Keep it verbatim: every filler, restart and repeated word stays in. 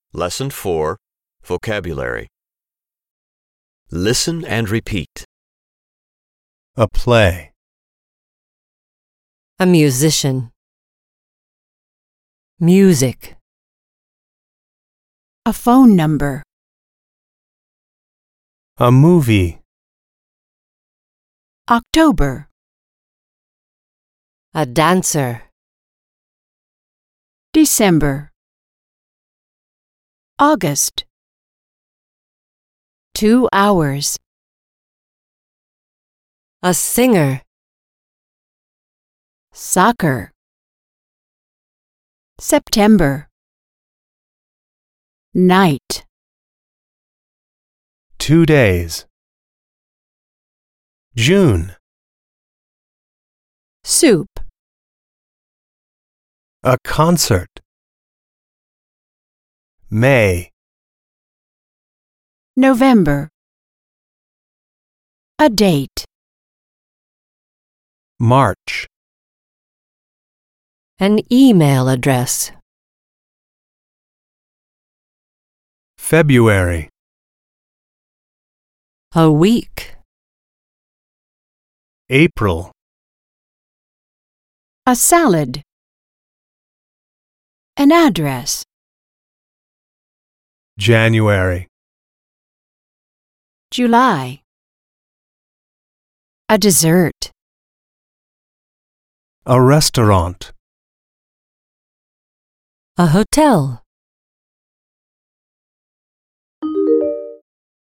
Lesson four, Vocabulary. Listen and repeat. A play. A musician. Music. A phone number. A movie. October. A dancer. December. August. Two hours. A singer. Soccer. September. Night. Two days. June. Soup. A concert. May. November. A date. March. An email address. February. A week. April. A salad. An address. January. July. A dessert. A restaurant. A hotel.